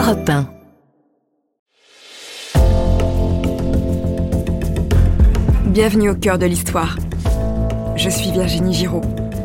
Europe 1. Bienvenue au cœur de l'histoire. Je suis Virginie Giraud.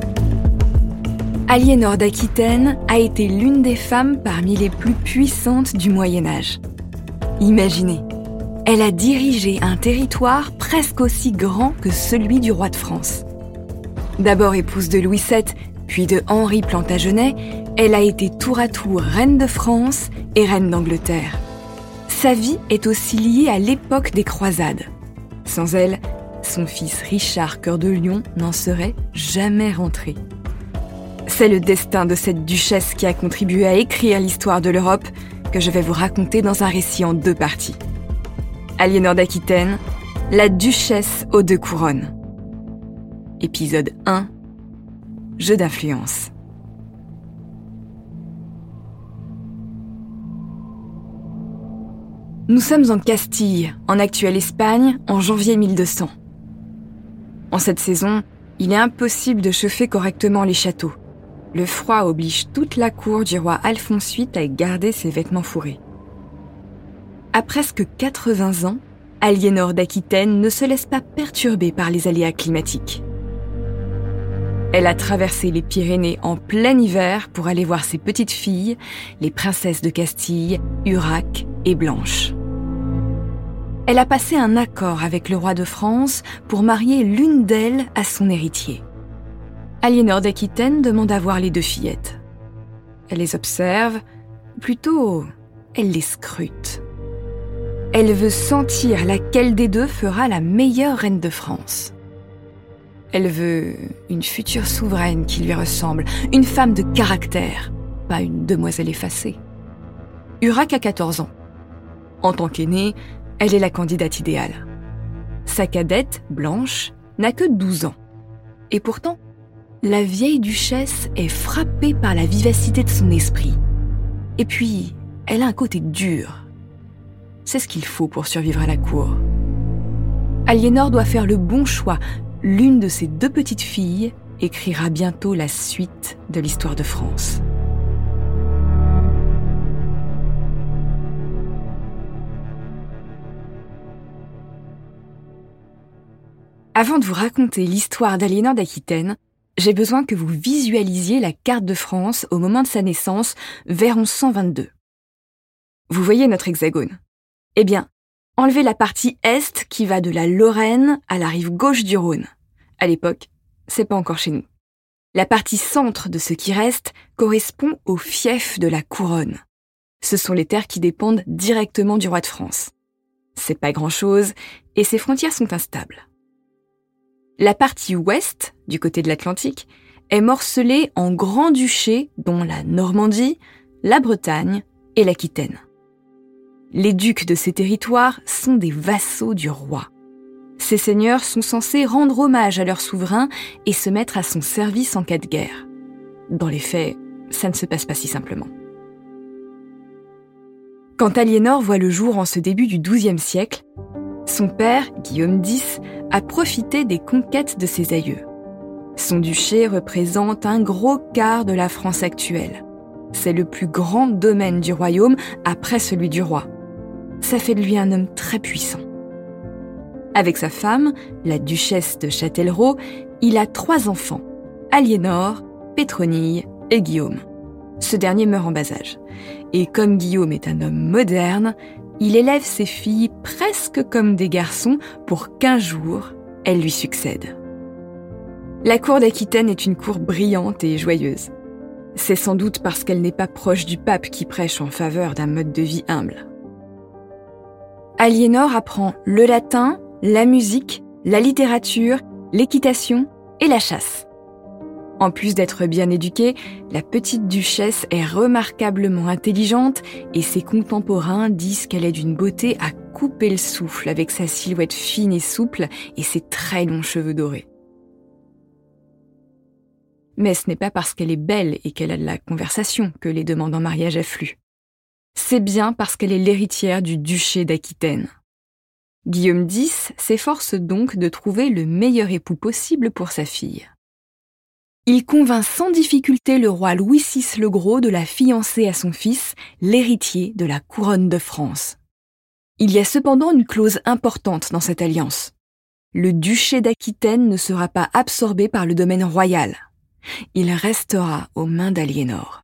Aliénor d'Aquitaine a été l'une des femmes parmi les plus puissantes du Moyen-Âge. Imaginez, elle a dirigé un territoire presque aussi grand que celui du roi de France. D'abord épouse de Louis VII, puis de Henri Plantagenet, elle a été tour à tour reine de France et reine d'Angleterre. Sa vie est aussi liée à l'époque des croisades. Sans elle, son fils Richard Cœur de Lion n'en serait jamais rentré. C'est le destin de cette duchesse qui a contribué à écrire l'histoire de l'Europe que je vais vous raconter dans un récit en 2 parties. Aliénor d'Aquitaine, la duchesse aux 2 couronnes. Épisode 1, jeu d'influence. Nous sommes en Castille, en actuelle Espagne, en janvier 1200. En cette saison, il est impossible de chauffer correctement les châteaux. Le froid oblige toute la cour du roi Alphonse VIII à garder ses vêtements fourrés. À presque 80 ans, Aliénor d'Aquitaine ne se laisse pas perturber par les aléas climatiques. Elle a traversé les Pyrénées en plein hiver pour aller voir ses petites filles, les princesses de Castille, Urraque et Blanche. Elle a passé un accord avec le roi de France pour marier l'une d'elles à son héritier. Aliénor d'Aquitaine demande à voir les 2 fillettes. Elle les observe, plutôt, elle les scrute. Elle veut sentir laquelle des 2 fera la meilleure reine de France. Elle veut une future souveraine qui lui ressemble, une femme de caractère, pas une demoiselle effacée. Urraque a 14 ans. En tant qu'aînée, elle est la candidate idéale. Sa cadette, Blanche, n'a que 12 ans. Et pourtant, la vieille duchesse est frappée par la vivacité de son esprit. Et puis, elle a un côté dur. C'est ce qu'il faut pour survivre à la cour. Aliénor doit faire le bon choix. L'une de ses 2 petites filles écrira bientôt la suite de l'histoire de France. Avant de vous raconter l'histoire d'Aliénor d'Aquitaine, j'ai besoin que vous visualisiez la carte de France au moment de sa naissance, vers 1122. Vous voyez notre hexagone? Eh bien, enlevez la partie est qui va de la Lorraine à la rive gauche du Rhône. À l'époque, c'est pas encore chez nous. La partie centre de ce qui reste correspond au fief de la couronne. Ce sont les terres qui dépendent directement du roi de France. C'est pas grand-chose et ses frontières sont instables. La partie ouest, du côté de l'Atlantique, est morcelée en grands-duchés dont la Normandie, la Bretagne et l'Aquitaine. Les ducs de ces territoires sont des vassaux du roi. Ces seigneurs sont censés rendre hommage à leur souverain et se mettre à son service en cas de guerre. Dans les faits, ça ne se passe pas si simplement. Quand Aliénor voit le jour en ce début du XIIe siècle, son père, Guillaume X, a profité des conquêtes de ses aïeux. Son duché représente un gros quart de la France actuelle. C'est le plus grand domaine du royaume après celui du roi. Ça fait de lui un homme très puissant. Avec sa femme, la duchesse de Châtellerault, il a 3 enfants, Aliénor, Pétronille et Guillaume. Ce dernier meurt en bas âge. Et comme Guillaume est un homme moderne, il élève ses filles presque comme des garçons pour qu'un jour, elles lui succèdent. La cour d'Aquitaine est une cour brillante et joyeuse. C'est sans doute parce qu'elle n'est pas proche du pape qui prêche en faveur d'un mode de vie humble. Aliénor apprend le latin, la musique, la littérature, l'équitation et la chasse. En plus d'être bien éduquée, la petite duchesse est remarquablement intelligente et ses contemporains disent qu'elle est d'une beauté à couper le souffle avec sa silhouette fine et souple et ses très longs cheveux dorés. Mais ce n'est pas parce qu'elle est belle et qu'elle a de la conversation que les demandes en mariage affluent. C'est bien parce qu'elle est l'héritière du duché d'Aquitaine. Guillaume X s'efforce donc de trouver le meilleur époux possible pour sa fille. Il convainc sans difficulté le roi Louis VI le Gros de la fiancer à son fils, l'héritier de la couronne de France. Il y a cependant une clause importante dans cette alliance. Le duché d'Aquitaine ne sera pas absorbé par le domaine royal. Il restera aux mains d'Aliénor.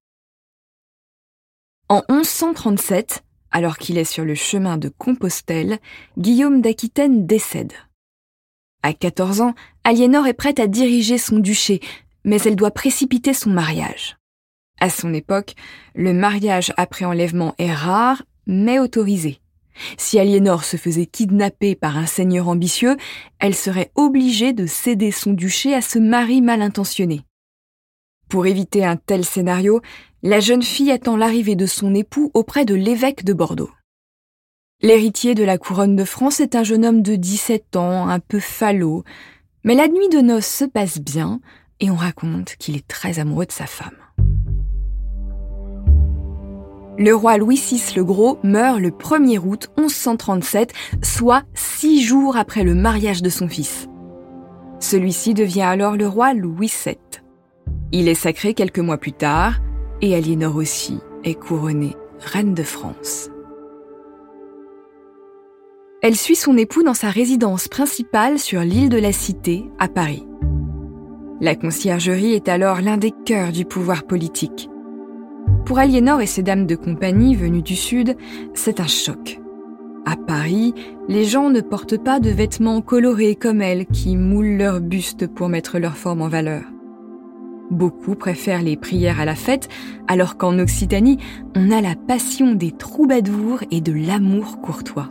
En 1137, alors qu'il est sur le chemin de Compostelle, Guillaume d'Aquitaine décède. À 14 ans, Aliénor est prête à diriger son duché, mais elle doit précipiter son mariage. À son époque, le mariage après enlèvement est rare, mais autorisé. Si Aliénor se faisait kidnapper par un seigneur ambitieux, elle serait obligée de céder son duché à ce mari mal intentionné. Pour éviter un tel scénario, la jeune fille attend l'arrivée de son époux auprès de l'évêque de Bordeaux. L'héritier de la couronne de France est un jeune homme de 17 ans, un peu falot, mais la nuit de noces se passe bien et on raconte qu'il est très amoureux de sa femme. Le roi Louis VI le Gros meurt le 1er août 1137, soit 6 jours après le mariage de son fils. Celui-ci devient alors le roi Louis VII. Il est sacré quelques mois plus tard, et Aliénor aussi est couronnée reine de France. Elle suit son époux dans sa résidence principale sur l'île de la Cité, à Paris. La conciergerie est alors l'un des cœurs du pouvoir politique. Pour Aliénor et ses dames de compagnie venues du Sud, c'est un choc. À Paris, les gens ne portent pas de vêtements colorés comme elles qui moulent leur buste pour mettre leur forme en valeur. Beaucoup préfèrent les prières à la fête, alors qu'en Occitanie, on a la passion des troubadours et de l'amour courtois.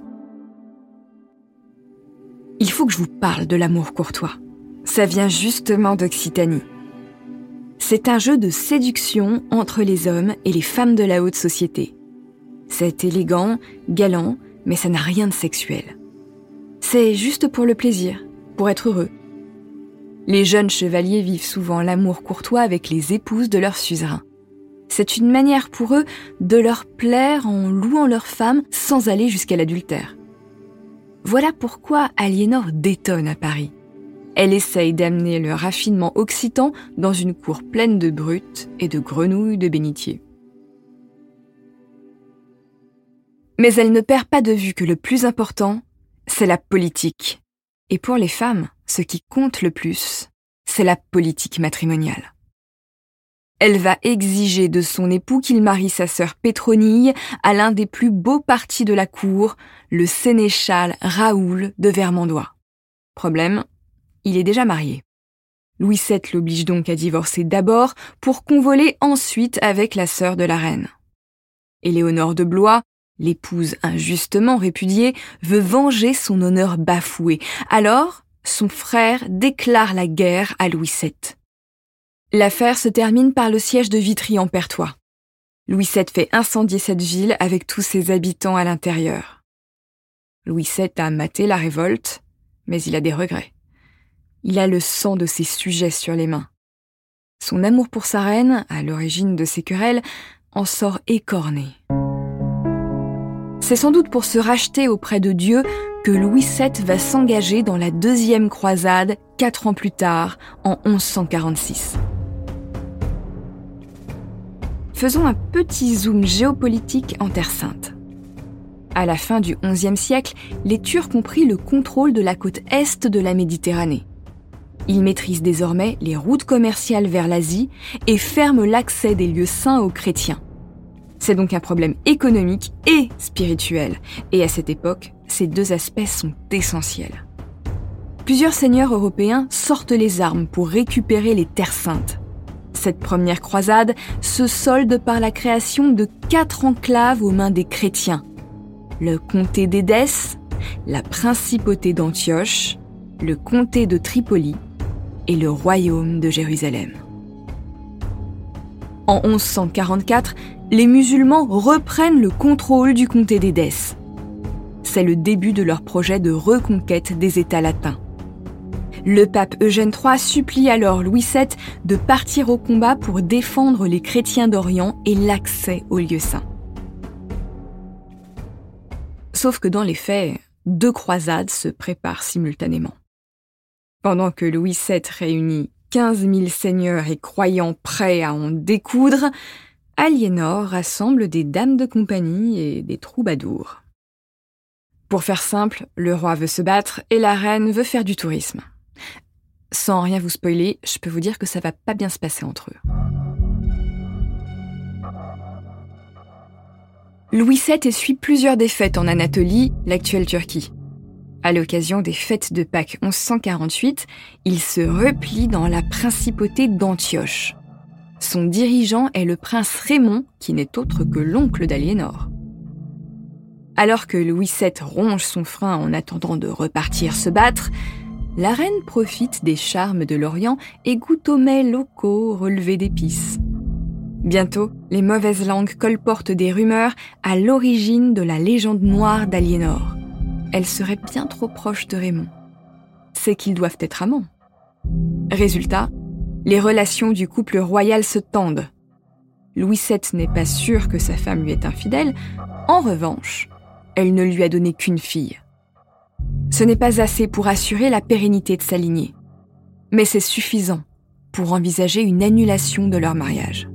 Il faut que je vous parle de l'amour courtois. Ça vient justement d'Occitanie. C'est un jeu de séduction entre les hommes et les femmes de la haute société. C'est élégant, galant, mais ça n'a rien de sexuel. C'est juste pour le plaisir, pour être heureux. Les jeunes chevaliers vivent souvent l'amour courtois avec les épouses de leurs suzerains. C'est une manière pour eux de leur plaire en louant leurs femmes sans aller jusqu'à l'adultère. Voilà pourquoi Aliénor détonne à Paris. Elle essaye d'amener le raffinement occitan dans une cour pleine de brutes et de grenouilles de bénitier. Mais elle ne perd pas de vue que le plus important, c'est la politique. Et pour les femmes, ce qui compte le plus, c'est la politique matrimoniale. Elle va exiger de son époux qu'il marie sa sœur Pétronille à l'un des plus beaux partis de la cour, le sénéchal Raoul de Vermandois. Problème, il est déjà marié. Louis VII l'oblige donc à divorcer d'abord pour convoler ensuite avec la sœur de la reine. Éléonore de Blois, l'épouse injustement répudiée, veut venger son honneur bafoué. Alors, son frère déclare la guerre à Louis VII. L'affaire se termine par le siège de Vitry en Perthois. Louis VII fait incendier cette ville avec tous ses habitants à l'intérieur. Louis VII a maté la révolte, mais il a des regrets. Il a le sang de ses sujets sur les mains. Son amour pour sa reine, à l'origine de ces querelles, en sort écorné. C'est sans doute pour se racheter auprès de Dieu que Louis VII va s'engager dans la deuxième croisade 4 ans plus tard, en 1146. Faisons un petit zoom géopolitique en Terre Sainte. À la fin du XIe siècle, les Turcs ont pris le contrôle de la côte est de la Méditerranée. Ils maîtrisent désormais les routes commerciales vers l'Asie et ferment l'accès des lieux saints aux chrétiens. C'est donc un problème économique et spirituel, et à cette époque, ces deux aspects sont essentiels. Plusieurs seigneurs européens sortent les armes pour récupérer les terres saintes. Cette première croisade se solde par la création de 4 enclaves aux mains des chrétiens. Le comté d'Édesse, la principauté d'Antioche, le comté de Tripoli et le royaume de Jérusalem. En 1144, les musulmans reprennent le contrôle du comté d'Édesse. C'est le début de leur projet de reconquête des États latins. Le pape Eugène III supplie alors Louis VII de partir au combat pour défendre les chrétiens d'Orient et l'accès aux lieux saints. Sauf que dans les faits, 2 croisades se préparent simultanément. Pendant que Louis VII réunit 15 000 seigneurs et croyants prêts à en découdre, Aliénor rassemble des dames de compagnie et des troubadours. Pour faire simple, le roi veut se battre et la reine veut faire du tourisme. Sans rien vous spoiler, je peux vous dire que ça va pas bien se passer entre eux. Louis VII essuie plusieurs défaites en Anatolie, l'actuelle Turquie. À l'occasion des fêtes de Pâques 1148, il se replie dans la principauté d'Antioche. Son dirigeant est le prince Raymond, qui n'est autre que l'oncle d'Aliénor. Alors que Louis VII ronge son frein en attendant de repartir se battre, la reine profite des charmes de l'Orient et goûte aux mets locaux relevés d'épices. Bientôt, les mauvaises langues colportent des rumeurs à l'origine de la légende noire d'Aliénor. Elle serait bien trop proche de Raymond. C'est qu'ils doivent être amants. Résultat, les relations du couple royal se tendent. Louis VII n'est pas sûr que sa femme lui est infidèle. En revanche, elle ne lui a donné qu'une fille. Ce n'est pas assez pour assurer la pérennité de sa lignée. Mais c'est suffisant pour envisager une annulation de leur mariage.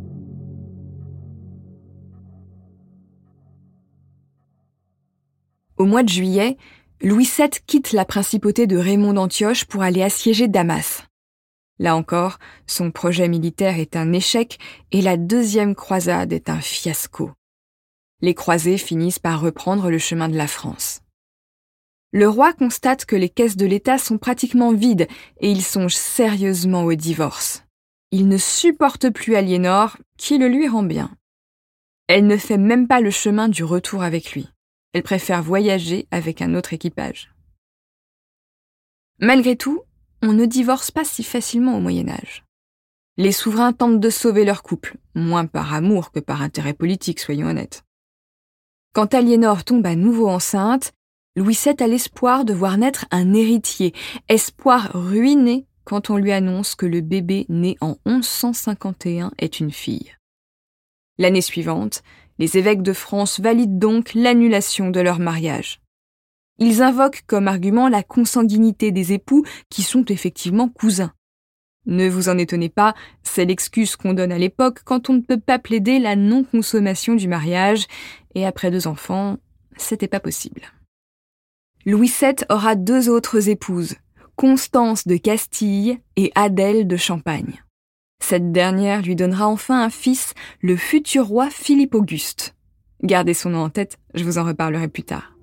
Au mois de juillet, Louis VII quitte la principauté de Raymond d'Antioche pour aller assiéger Damas. Là encore, son projet militaire est un échec et la deuxième croisade est un fiasco. Les croisés finissent par reprendre le chemin de la France. Le roi constate que les caisses de l'État sont pratiquement vides et il songe sérieusement au divorce. Il ne supporte plus Aliénor, qui le lui rend bien. Elle ne fait même pas le chemin du retour avec lui. Elle préfère voyager avec un autre équipage. Malgré tout, on ne divorce pas si facilement au Moyen-Âge. Les souverains tentent de sauver leur couple, moins par amour que par intérêt politique, soyons honnêtes. Quand Aliénor tombe à nouveau enceinte, Louis VII a l'espoir de voir naître un héritier, espoir ruiné quand on lui annonce que le bébé né en 1151 est une fille. L'année suivante, les évêques de France valident donc l'annulation de leur mariage. Ils invoquent comme argument la consanguinité des époux qui sont effectivement cousins. Ne vous en étonnez pas, c'est l'excuse qu'on donne à l'époque quand on ne peut pas plaider la non-consommation du mariage, et après 2 enfants, c'était pas possible. Louis VII aura 2 autres épouses, Constance de Castille et Adèle de Champagne. Cette dernière lui donnera enfin un fils, le futur roi Philippe Auguste. Gardez son nom en tête, je vous en reparlerai plus tard.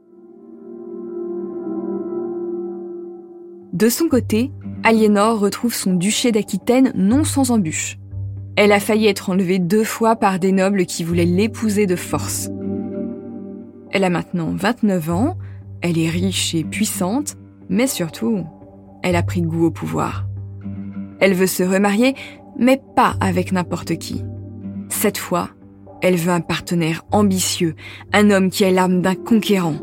De son côté, Aliénor retrouve son duché d'Aquitaine non sans embûches. Elle a failli être enlevée 2 fois par des nobles qui voulaient l'épouser de force. Elle a maintenant 29 ans, elle est riche et puissante, mais surtout, elle a pris goût au pouvoir. Elle veut se remarier, mais pas avec n'importe qui. Cette fois, elle veut un partenaire ambitieux, un homme qui a l'âme d'un conquérant.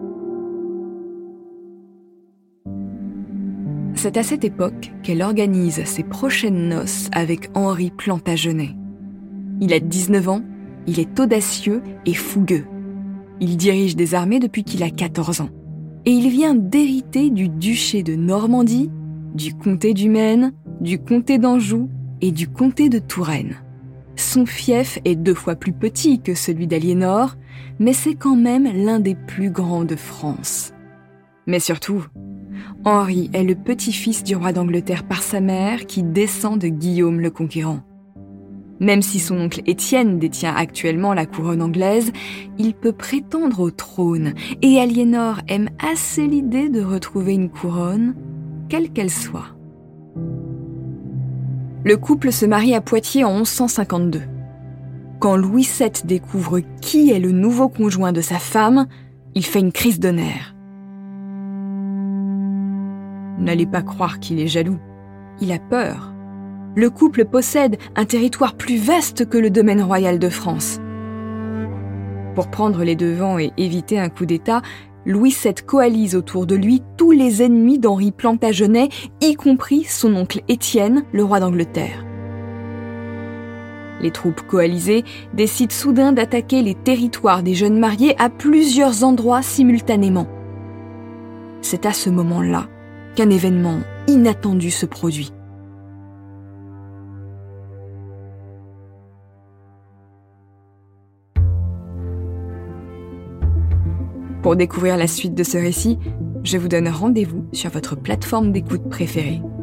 C'est à cette époque qu'elle organise ses prochaines noces avec Henri Plantagenet. Il a 19 ans, il est audacieux et fougueux. Il dirige des armées depuis qu'il a 14 ans. Et il vient d'hériter du duché de Normandie, du comté du Maine, du comté d'Anjou et du comté de Touraine. Son fief est 2 fois plus petit que celui d'Aliénor, mais c'est quand même l'un des plus grands de France. Mais surtout, Henri est le petit-fils du roi d'Angleterre par sa mère qui descend de Guillaume le Conquérant. Même si son oncle Étienne détient actuellement la couronne anglaise, il peut prétendre au trône et Aliénor aime assez l'idée de retrouver une couronne, quelle qu'elle soit. Le couple se marie à Poitiers en 1152. Quand Louis VII découvre qui est le nouveau conjoint de sa femme, il fait une crise de nerfs. N'allez pas croire qu'il est jaloux. Il a peur. Le couple possède un territoire plus vaste que le domaine royal de France. Pour prendre les devants et éviter un coup d'État, Louis VII coalise autour de lui tous les ennemis d'Henri Plantagenet, y compris son oncle Étienne, le roi d'Angleterre. Les troupes coalisées décident soudain d'attaquer les territoires des jeunes mariés à plusieurs endroits simultanément. C'est à ce moment-là qu'un événement inattendu se produit. Pour découvrir la suite de ce récit, je vous donne rendez-vous sur votre plateforme d'écoute préférée.